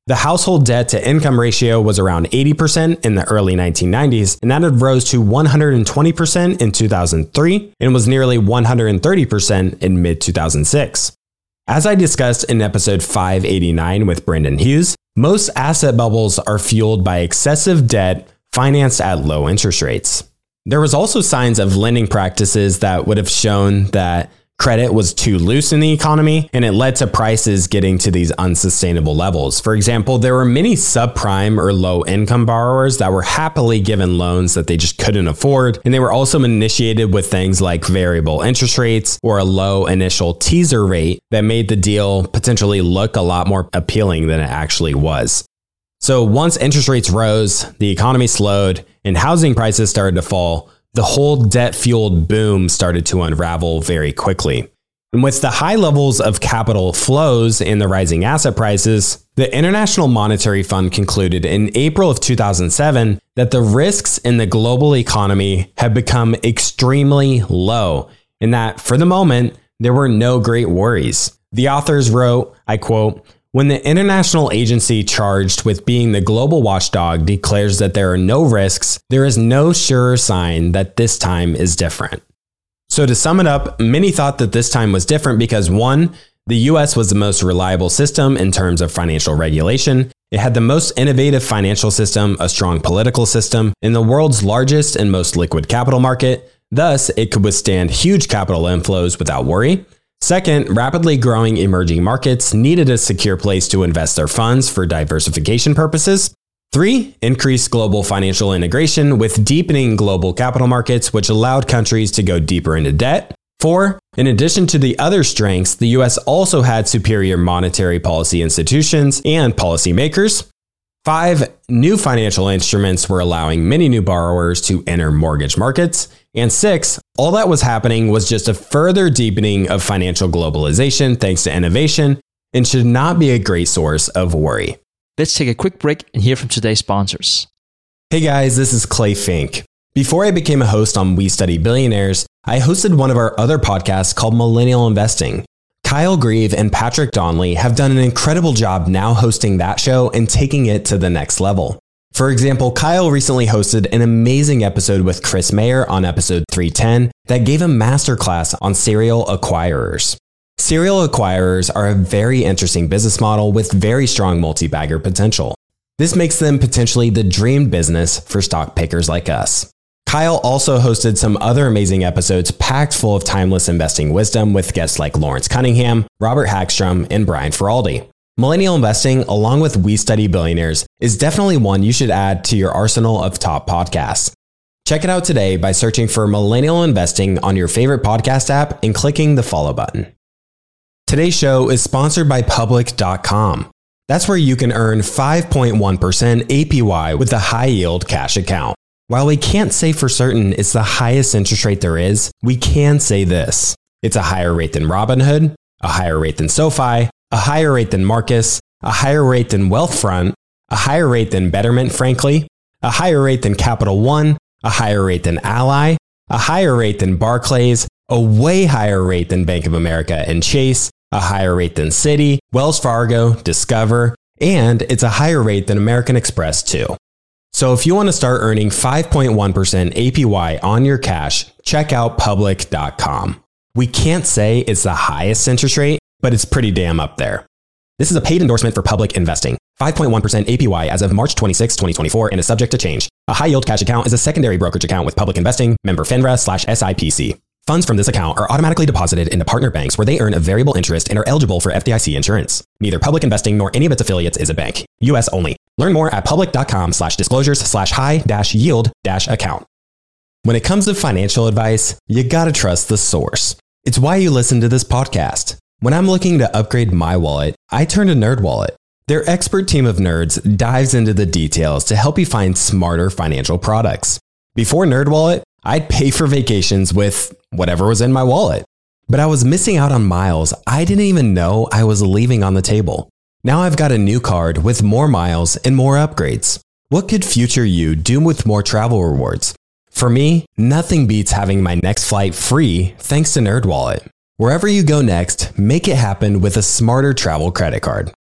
The household debt to income ratio was around eighty percent in the early nineteen nineties, and that had rose to one hundred twenty percent in two thousand three and was nearly one hundred thirty percent in mid two thousand six. As I discussed in episode five eighty-nine with Brendan Hughes, most asset bubbles are fueled by excessive debt financed at low interest rates. There was also signs of lending practices that would have shown that credit was too loose in the economy, and it led to prices getting to these unsustainable levels. For example, there were many subprime or low-income borrowers that were happily given loans that they just couldn't afford, and they were also initiated with things like variable interest rates or a low initial teaser rate that made the deal potentially look a lot more appealing than it actually was. So once interest rates rose, the economy slowed, and housing prices started to fall, the whole debt-fueled boom started to unravel very quickly. And with the high levels of capital flows and the rising asset prices, the International Monetary Fund concluded in April of two thousand seven that the risks in the global economy have become extremely low, and that for the moment, there were no great worries. The authors wrote, I quote, "When the international agency charged with being the global watchdog declares that there are no risks, there is no sure sign that this time is different." So to sum it up, many thought that this time was different because one, the U S was the most reliable system in terms of financial regulation. It had the most innovative financial system, a strong political system, and the world's largest and most liquid capital market. Thus, it could withstand huge capital inflows without worry. Second, rapidly growing emerging markets needed a secure place to invest their funds for diversification purposes. Three, increased global financial integration with deepening global capital markets, which allowed countries to go deeper into debt. Four, in addition to the other strengths, the U S also had superior monetary policy institutions and policymakers. Five, new financial instruments were allowing many new borrowers to enter mortgage markets. And six, all that was happening was just a further deepening of financial globalization thanks to innovation and should not be a great source of worry. Let's take a quick break and hear from today's sponsors. Hey guys, this is Clay Fink. Before I became a host on We Study Billionaires, I hosted one of our other podcasts called Millennial Investing. Kyle Grieve and Patrick Donnelly have done an incredible job now hosting that show and taking it to the next level. For example, Kyle recently hosted an amazing episode with Chris Mayer on episode three ten that gave a masterclass on serial acquirers. Serial acquirers are a very interesting business model with very strong multi-bagger potential. This makes them potentially the dream business for stock pickers like us. Kyle also hosted some other amazing episodes packed full of timeless investing wisdom with guests like Lawrence Cunningham, Robert Hagstrom, and Brian Feraldi. Millennial Investing, along with We Study Billionaires, is definitely one you should add to your arsenal of top podcasts. Check it out today by searching for Millennial Investing on your favorite podcast app and clicking the follow button. Today's show is sponsored by Public dot com. That's where you can earn five point one percent A P Y with a high-yield cash account. While we can't say for certain it's the highest interest rate there is, we can say this. It's a higher rate than Robinhood, a higher rate than SoFi, a higher rate than Marcus, a higher rate than Wealthfront, a higher rate than Betterment, frankly, a higher rate than Capital One, a higher rate than Ally, a higher rate than Barclays, a way higher rate than Bank of America and Chase, a higher rate than Citi, Wells Fargo, Discover, and it's a higher rate than American Express too. So if you want to start earning five point one percent A P Y on your cash, check out Public dot com. We can't say it's the highest interest rate, but it's pretty damn up there. This is a paid endorsement for Public Investing. five point one percent A P Y as of March twenty-sixth, twenty twenty-four and is subject to change. A high-yield cash account is a secondary brokerage account with Public Investing, member FINRA slash S I P C. Funds from this account are automatically deposited into partner banks where they earn a variable interest and are eligible for F D I C insurance. Neither Public Investing nor any of its affiliates is a bank. U S only. Learn more at public dot com slash disclosures slash high dash yield dash account. When it comes to financial advice, you gotta trust the source. It's why you listen to this podcast. When I'm looking to upgrade my wallet, I turn to NerdWallet. Their expert team of nerds dives into the details to help you find smarter financial products. Before NerdWallet, I'd pay for vacations with whatever was in my wallet. But I was missing out on miles I didn't even know I was leaving on the table. Now I've got a new card with more miles and more upgrades. What could future you do with more travel rewards? For me, nothing beats having my next flight free thanks to NerdWallet. Wherever you go next, make it happen with a smarter travel credit card.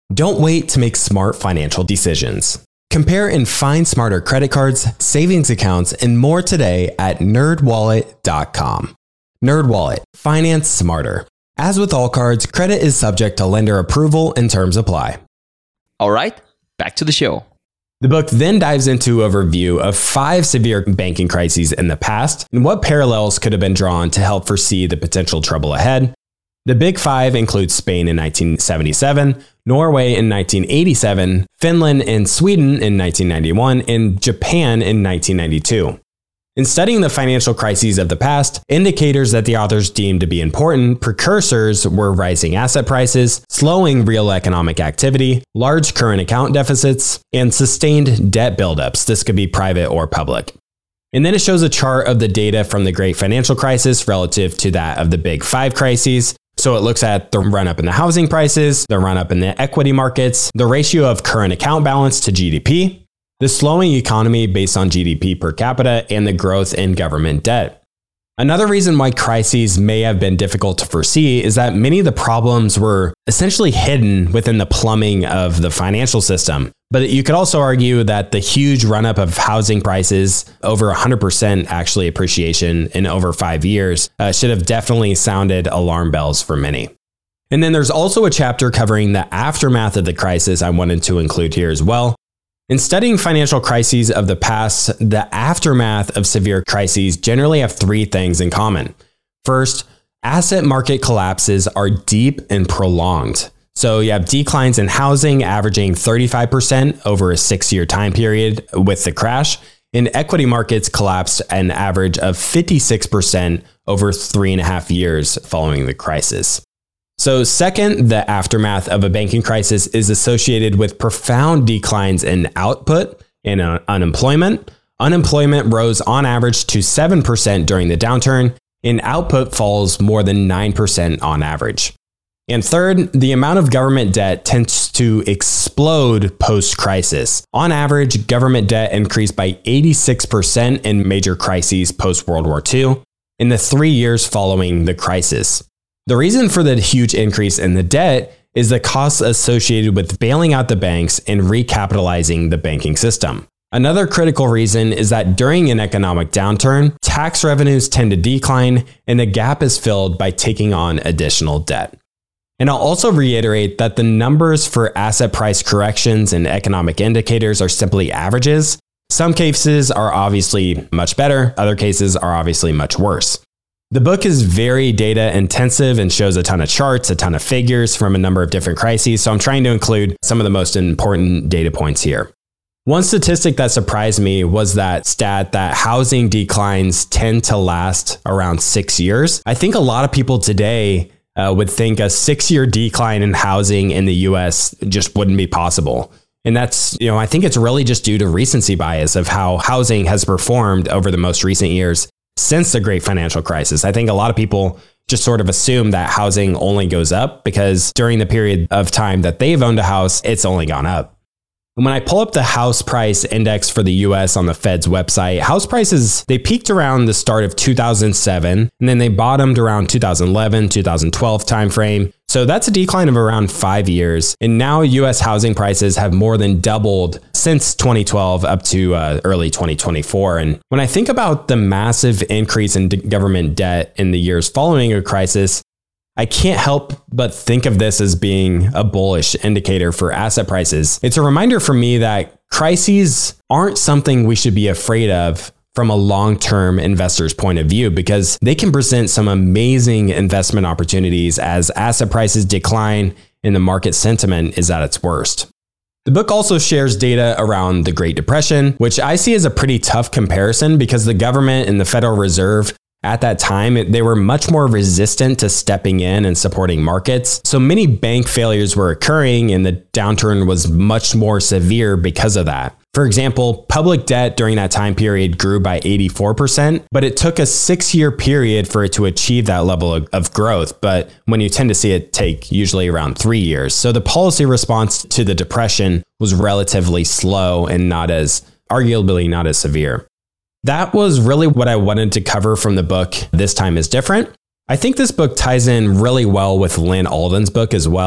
Don't wait to make smart financial decisions. Compare and find smarter credit cards, savings accounts, and more today at nerd wallet dot com. NerdWallet. Finance smarter. As with all cards, credit is subject to lender approval and terms apply. All right, back to the show. The book then dives into a review of five severe banking crises in the past and what parallels could have been drawn to help foresee the potential trouble ahead. The big five include Spain in nineteen seventy-seven, Norway in nineteen eighty-seven, Finland and Sweden in nineteen ninety-one, and Japan in nineteen ninety-two. In studying the financial crises of the past, indicators that the authors deemed to be important precursors were rising asset prices, slowing real economic activity, large current account deficits, and sustained debt buildups. This could be private or public. And then it shows a chart of the data from the Great Financial Crisis relative to that of the Big Five crises. So it looks at the run-up in the housing prices, the run-up in the equity markets, the ratio of current account balance to G D P, the slowing economy based on G D P per capita, and the growth in government debt. Another reason why crises may have been difficult to foresee is that many of the problems were essentially hidden within the plumbing of the financial system. But you could also argue that the huge run-up of housing prices, over one hundred percent actually appreciation in over five years, uh, should have definitely sounded alarm bells for many. And then there's also a chapter covering the aftermath of the crisis I wanted to include here as well. In studying financial crises of the past, the aftermath of severe crises generally have three things in common. First, asset market collapses are deep and prolonged. So you have declines in housing averaging thirty-five percent over a six-year time period with the crash, and equity markets collapsed an average of fifty-six percent over three and a half years following the crisis. So second, the aftermath of a banking crisis is associated with profound declines in output and uh, unemployment. Unemployment rose on average to seven percent during the downturn, and output falls more than nine percent on average. And third, the amount of government debt tends to explode post-crisis. On average, government debt increased by eighty-six percent in major crises post-World War Two in the three years following the crisis. The reason for the huge increase in the debt is the costs associated with bailing out the banks and recapitalizing the banking system. Another critical reason is that during an economic downturn, tax revenues tend to decline and the gap is filled by taking on additional debt. And I'll also reiterate that the numbers for asset price corrections and economic indicators are simply averages. Some cases are obviously much better, other cases are obviously much worse. The book is very data intensive and shows a ton of charts, a ton of figures from a number of different crises, so I'm trying to include some of the most important data points here. One statistic that surprised me was that stat that housing declines tend to last around six years. I think a lot of people today uh, would think a six-year decline in housing in the U S just wouldn't be possible. And that's, you know, I think it's really just due to recency bias of how housing has performed over the most recent years since the Great Financial Crisis. I think a lot of people just sort of assume that housing only goes up because during the period of time that they've owned a house, it's only gone up. And when I pull up the house price index for the U S on the Fed's website, house prices, they peaked around the start of two thousand seven, and then they bottomed around two thousand eleven, two thousand twelve timeframe. So that's a decline of around five years. And now U S housing prices have more than doubled since twenty twelve up to uh, early twenty twenty-four. And when I think about the massive increase in d- government debt in the years following a crisis, I can't help but think of this as being a bullish indicator for asset prices. It's a reminder for me that crises aren't something we should be afraid of from a long-term investor's point of view, because they can present some amazing investment opportunities as asset prices decline and the market sentiment is at its worst. The book also shares data around the Great Depression, which I see as a pretty tough comparison because the government and the Federal Reserve at that time, they were much more resistant to stepping in and supporting markets. So many bank failures were occurring and the downturn was much more severe because of that. For example, public debt during that time period grew by eighty-four percent, but it took a six-year period for it to achieve that level of, of growth. But when you tend to see it take usually around three years. So the policy response to the Depression was relatively slow and not as, arguably not as severe. That was really what I wanted to cover from the book This Time is Different. I think this book ties in really well with Lyn Alden's book as well.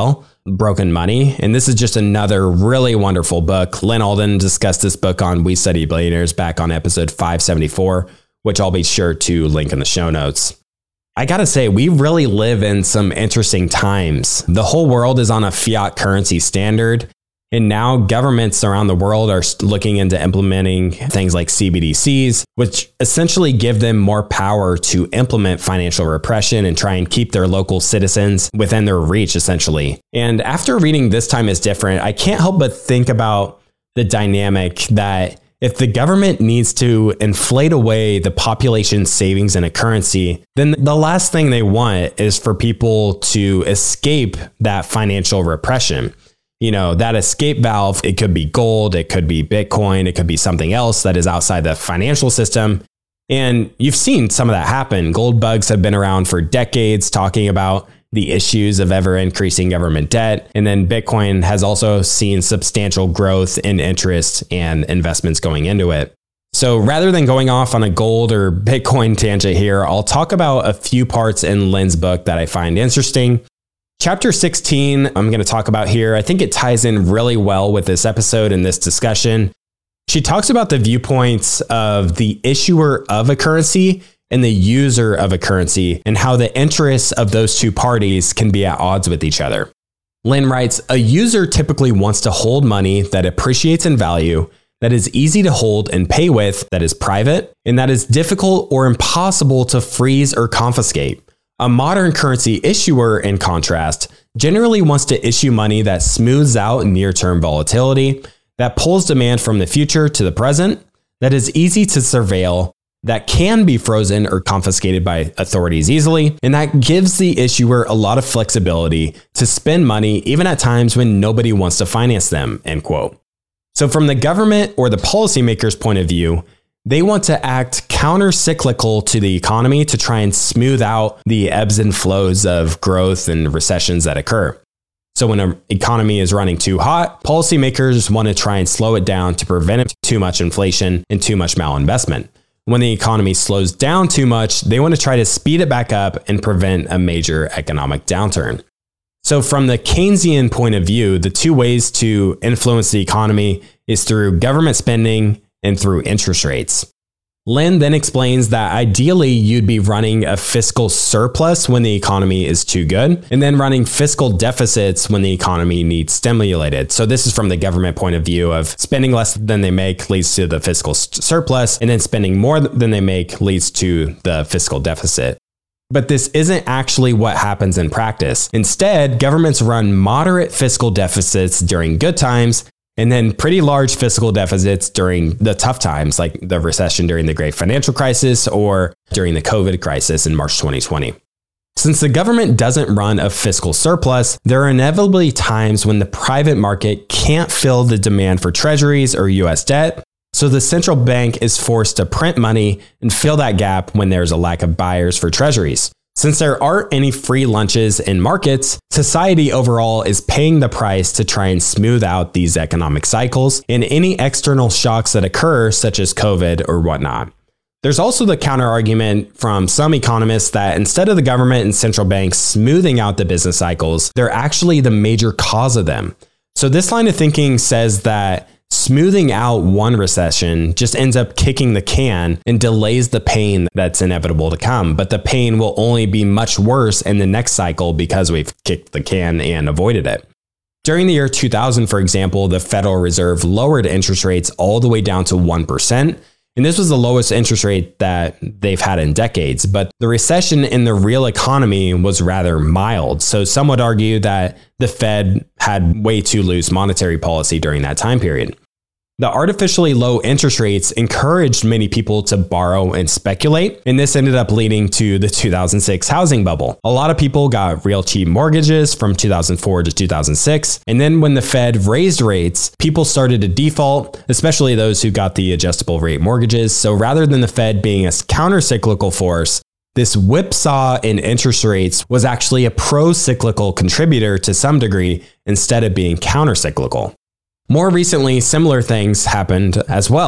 Broken Money. And this is just another really wonderful book. Lyn Alden discussed this book on We Study Billionaires back on episode five seventy-four, which I'll be sure to link in the show notes. I gotta say, we really live in some interesting times. The whole world is on a fiat currency standard. And now governments around the world are looking into implementing things like C B D Cs, which essentially give them more power to implement financial repression and try and keep their local citizens within their reach, essentially. And after reading This Time is Different, I can't help but think about the dynamic that if the government needs to inflate away the population's savings in a currency, then the last thing they want is for people to escape that financial repression. You know, that escape valve, it could be gold, it could be Bitcoin, it could be something else that is outside the financial system. And you've seen some of that happen. Gold bugs have been around for decades talking about the issues of ever increasing government debt. And then Bitcoin has also seen substantial growth in interest and investments going into it. So rather than going off on a gold or Bitcoin tangent here, I'll talk about a few parts in Lyn's book that I find interesting. Chapter sixteen, I'm going to talk about here. I think it ties in really well with this episode and this discussion. She talks about the viewpoints of the issuer of a currency and the user of a currency and how the interests of those two parties can be at odds with each other. Lyn writes, a user typically wants to hold money that appreciates in value, that is easy to hold and pay with, that is private, and that is difficult or impossible to freeze or confiscate. A modern currency issuer, in contrast, generally wants to issue money that smooths out near-term volatility, that pulls demand from the future to the present, that is easy to surveil, that can be frozen or confiscated by authorities easily, and that gives the issuer a lot of flexibility to spend money even at times when nobody wants to finance them, end quote. So from the government or the policymaker's point of view, they want to act counter-cyclical to the economy to try and smooth out the ebbs and flows of growth and recessions that occur. So when an economy is running too hot, policymakers want to try and slow it down to prevent too much inflation and too much malinvestment. When the economy slows down too much, they want to try to speed it back up and prevent a major economic downturn. So from the Keynesian point of view, the two ways to influence the economy is through government spending and through interest rates. Lyn then explains that ideally you'd be running a fiscal surplus when the economy is too good, and then running fiscal deficits when the economy needs stimulated. So this is from the government point of view of spending less than they make leads to the fiscal surplus, and then spending more than they make leads to the fiscal deficit. But this isn't actually what happens in practice. Instead, governments run moderate fiscal deficits during good times, and then pretty large fiscal deficits during the tough times, like the recession during the Great Financial Crisis or during the COVID crisis in March twenty twenty. Since the government doesn't run a fiscal surplus, there are inevitably times when the private market can't fill the demand for treasuries or U S debt, so the central bank is forced to print money and fill that gap when there's a lack of buyers for treasuries. Since there aren't any free lunches in markets, society overall is paying the price to try and smooth out these economic cycles and any external shocks that occur, such as COVID or whatnot. There's also the counter-argument from some economists that instead of the government and central banks smoothing out the business cycles, they're actually the major cause of them. So this line of thinking says that smoothing out one recession just ends up kicking the can and delays the pain that's inevitable to come. But the pain will only be much worse in the next cycle because we've kicked the can and avoided it. During the year two thousand, for example, the Federal Reserve lowered interest rates all the way down to one percent. And this was the lowest interest rate that they've had in decades. But the recession in the real economy was rather mild. So some would argue that the Fed had way too loose monetary policy during that time period. The artificially low interest rates encouraged many people to borrow and speculate, and this ended up leading to the two thousand six housing bubble. A lot of people got real cheap mortgages from two thousand four to two thousand six, and then when the Fed raised rates, people started to default, especially those who got the adjustable rate mortgages. So rather than the Fed being a counter-cyclical force, this whipsaw in interest rates was actually a pro-cyclical contributor to some degree instead of being counter-cyclical. More recently, similar things happened as well.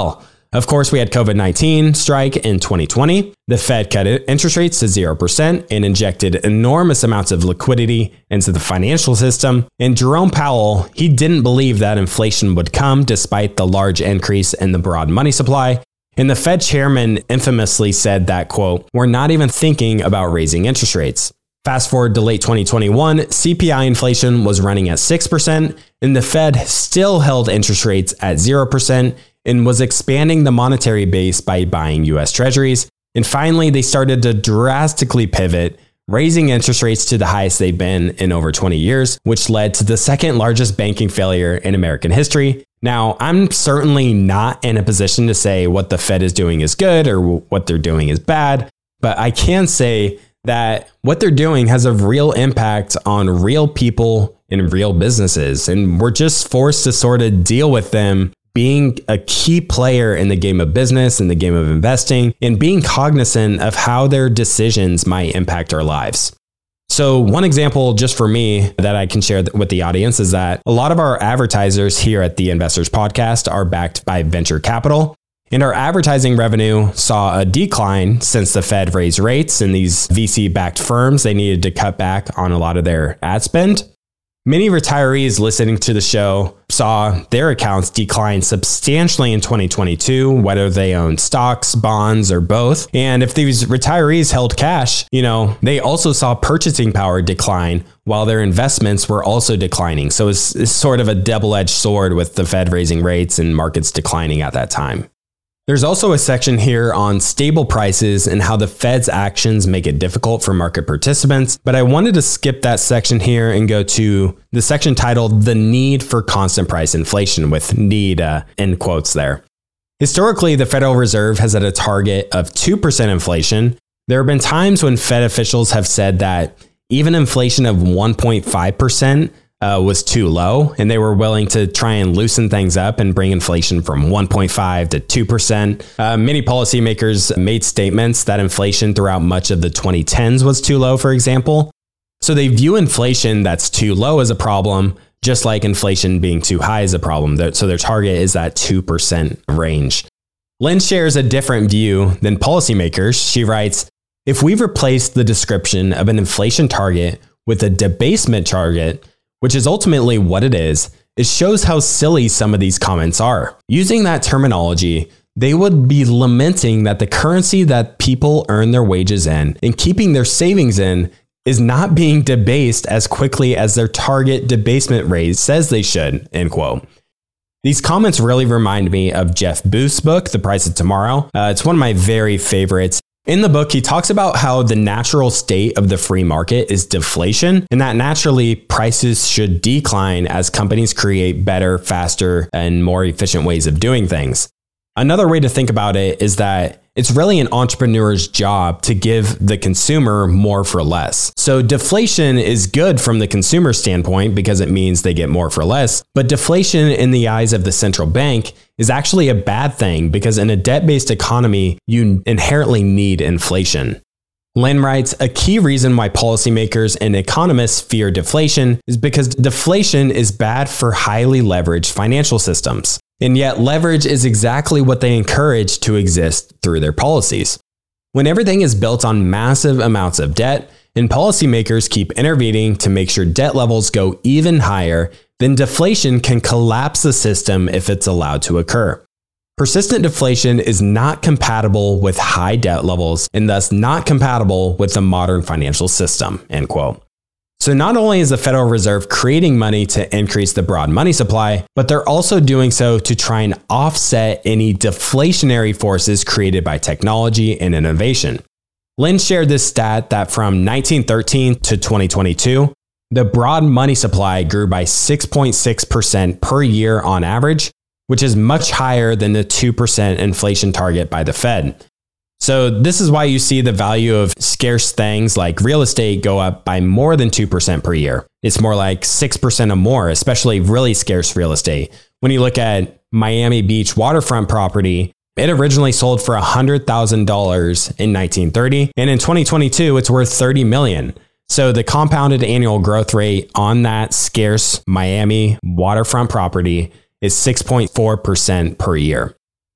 Of course, we had COVID nineteen strike in twenty twenty. The Fed cut interest rates to zero percent and injected enormous amounts of liquidity into the financial system. And Jerome Powell, he didn't believe that inflation would come despite the large increase in the broad money supply. And the Fed chairman infamously said that, quote, "We're not even thinking about raising interest rates." Fast forward to late twenty twenty-one, C P I inflation was running at six percent, and the Fed still held interest rates at zero percent and was expanding the monetary base by buying U S Treasuries. And finally, they started to drastically pivot, raising interest rates to the highest they've been in over twenty years, which led to the second largest banking failure in American history. Now, I'm certainly not in a position to say what the Fed is doing is good or what they're doing is bad, but I can say that what they're doing has a real impact on real people and real businesses. And we're just forced to sort of deal with them being a key player in the game of business, in the game of investing, and being cognizant of how their decisions might impact our lives. So one example just for me that I can share with the audience is that a lot of our advertisers here at the Investors Podcast are backed by venture capital. And our advertising revenue saw a decline since the Fed raised rates, and these V C-backed firms, they needed to cut back on a lot of their ad spend. Many retirees listening to the show saw their accounts decline substantially in twenty twenty-two, whether they owned stocks, bonds, or both. And if these retirees held cash, you know, they also saw purchasing power decline while their investments were also declining. So it's, it's sort of a double-edged sword with the Fed raising rates and markets declining at that time. There's also a section here on stable prices and how the Fed's actions make it difficult for market participants, but I wanted to skip that section here and go to the section titled "The Need for Constant Price Inflation," with need uh, in quotes there. Historically, the Federal Reserve has had a target of two percent inflation. There have been times when Fed officials have said that even inflation of one point five percent Uh, was too low, and they were willing to try and loosen things up and bring inflation from one point five to two percent. Uh, many policymakers made statements that inflation throughout much of the twenty tens was too low, for example. So they view inflation that's too low as a problem, just like inflation being too high is a problem. So their target is that two percent range. Lynn shares a different view than policymakers. She writes, "If we replace the description of an inflation target with a debasement target, which is ultimately what it is, it shows how silly some of these comments are. Using that terminology, they would be lamenting that the currency that people earn their wages in and keeping their savings in is not being debased as quickly as their target debasement rate says they should," end quote. These comments really remind me of Jeff Booth's book, The Price of Tomorrow. Uh, it's one of my very favorites. In the book, he talks about how the natural state of the free market is deflation, and that naturally prices should decline as companies create better, faster, and more efficient ways of doing things. Another way to think about it is that it's really an entrepreneur's job to give the consumer more for less. So deflation is good from the consumer standpoint because it means they get more for less. But deflation in the eyes of the central bank is actually a bad thing because in a debt-based economy, you inherently need inflation. Lynn writes, "A key reason why policymakers and economists fear deflation is because deflation is bad for highly leveraged financial systems. And yet leverage is exactly what they encourage to exist through their policies. When everything is built on massive amounts of debt and policymakers keep intervening to make sure debt levels go even higher, then deflation can collapse the system if it's allowed to occur. Persistent deflation is not compatible with high debt levels and thus not compatible with the modern financial system," end quote. So not only is the Federal Reserve creating money to increase the broad money supply, but they're also doing so to try and offset any deflationary forces created by technology and innovation. Lynn shared this stat that from nineteen thirteen to twenty twenty-two, the broad money supply grew by six point six percent per year on average, which is much higher than the two percent inflation target by the Fed. So this is why you see the value of scarce things like real estate go up by more than two percent per year. It's more like six percent or more, especially really scarce real estate. When you look at Miami Beach waterfront property, it originally sold for one hundred thousand dollars in nineteen thirty, and in twenty twenty-two, it's worth thirty million dollars. So the compounded annual growth rate on that scarce Miami waterfront property is six point four percent per year.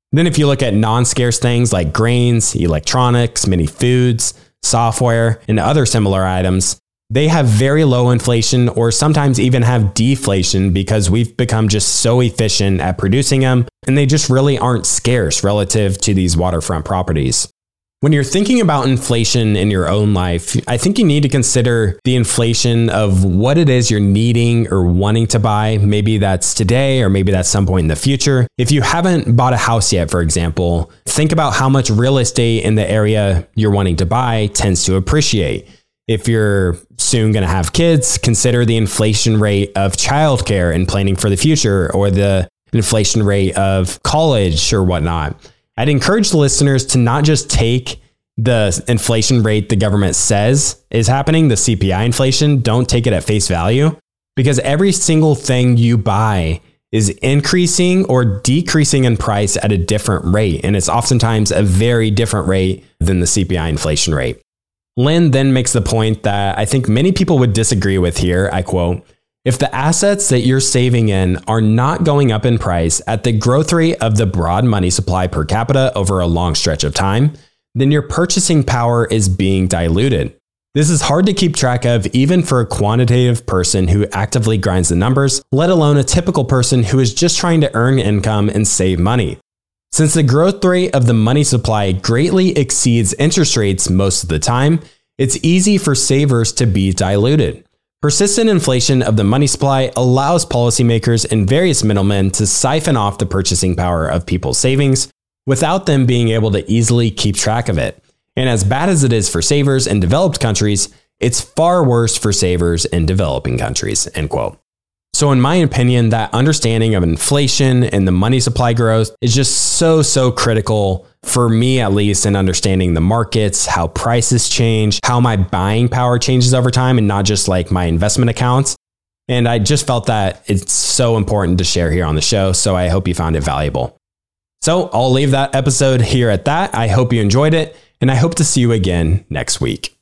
Then if you look at non-scarce things like grains, electronics, many foods, software, and other similar items, they have very low inflation or sometimes even have deflation because we've become just so efficient at producing them, and they just really aren't scarce relative to these waterfront properties. When you're thinking about inflation in your own life, I think you need to consider the inflation of what it is you're needing or wanting to buy. Maybe that's today, or maybe that's some point in the future. If you haven't bought a house yet, for example, think about how much real estate in the area you're wanting to buy tends to appreciate. If you're soon going to have kids, consider the inflation rate of childcare and planning for the future, or the inflation rate of college or whatnot. I'd encourage the listeners to not just take the inflation rate the government says is happening, the C P I inflation. Don't take it at face value, because every single thing you buy is increasing or decreasing in price at a different rate. And it's oftentimes a very different rate than the C P I inflation rate. Lynn then makes the point that I think many people would disagree with here. I quote, "If the assets that you're saving in are not going up in price at the growth rate of the broad money supply per capita over a long stretch of time, then your purchasing power is being diluted. This is hard to keep track of even for a quantitative person who actively grinds the numbers, let alone a typical person who is just trying to earn income and save money. Since the growth rate of the money supply greatly exceeds interest rates most of the time, it's easy for savers to be diluted. Persistent inflation of the money supply allows policymakers and various middlemen to siphon off the purchasing power of people's savings without them being able to easily keep track of it. And as bad as it is for savers in developed countries, it's far worse for savers in developing countries," end quote. So in my opinion, that understanding of inflation and the money supply growth is just so, so critical for me, at least, in understanding the markets, how prices change, how my buying power changes over time, and not just like my investment accounts. And I just felt that it's so important to share here on the show. So I hope you found it valuable. So I'll leave that episode here at that. I hope you enjoyed it, and I hope to see you again next week.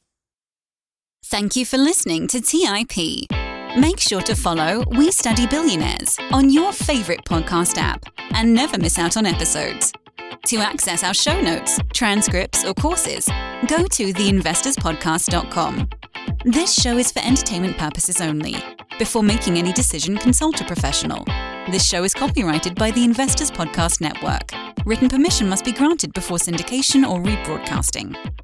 Thank you for listening to T I P. Make sure to follow We Study Billionaires on your favorite podcast app and never miss out on episodes. To access our show notes, transcripts, or courses, go to the investors podcast dot com. This show is for entertainment purposes only. Before making any decision, consult a professional. This show is copyrighted by the Investors Podcast Network. Written permission must be granted before syndication or rebroadcasting.